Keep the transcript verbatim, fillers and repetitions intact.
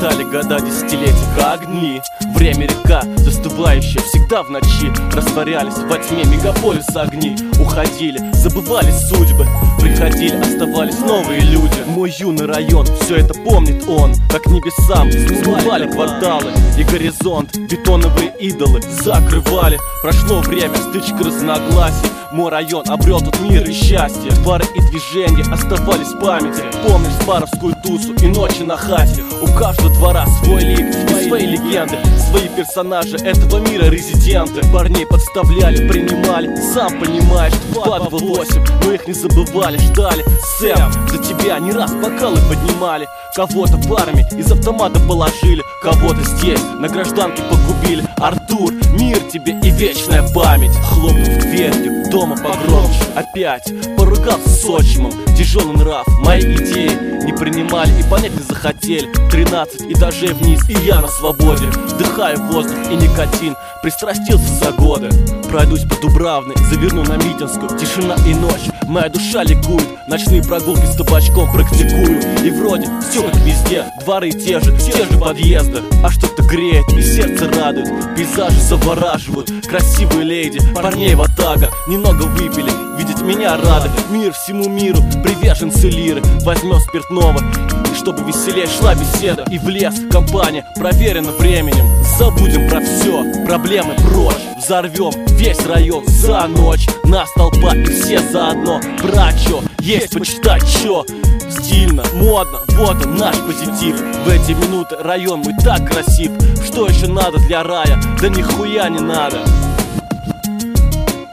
Летали года, десятилетия, как дни. Время река, застывающая всегда в ночи. Растворялись во тьме мегаполиса огни. Уходили, забывались судьбы. Приходили, оставались новые люди. Мой юный район, все это помнит он. Как небесам смывали кварталы и горизонт. Бетоновые идолы закрывали. Прошло время, стычка разногласий. Мой район обрел тут мир и счастье. Пары и движения оставались в памяти. Помнишь спаровскую тусу и ночи на хате? У каждого двора свой лик и свои легенды. Свои персонажи этого мира резиденты. Парней подставляли, принимали, сам понимаешь, два два восемь, но их не забывали, ждали. Сэм, за тебя не раз бокалы поднимали. Кого-то в армии из автомата положили. Кого-то здесь на гражданке погубили. Артур, мир тебе и вечная память. Хлопнув дверью, дома погромче. Опять поругался с отчимом. Тяжелый нрав, мои идеи не принимали и понять не захотели. Тринадцать этажей вниз, и я на свободе. Вдыхаю воздух и никотин, пристрастился за годы. Пройдусь по Дубравной, заверну на Митинскую. Тишина и ночь, моя душа ликует. Ночные прогулки с табачком практикую. И вроде все как везде, дворы те же, те же подъезды. А что-то греет и сердце радует. Пейзажи завораживают, красивые леди, парней ватага. Немного выпили, видеть меня рады. Мир всему миру, приверженцы лиры. Возьмем спиртного, и чтобы веселее шла беседа. И в лес, компания, проверена временем. Забудем про все, проблемы прочь. Взорвем весь район за ночь. Нас толпа и все заодно. Брат, чё, есть почитать, чё? Стильно, модно, вот он наш позитив. В эти минуты район мой так красив. Что еще надо для рая? Да нихуя не надо.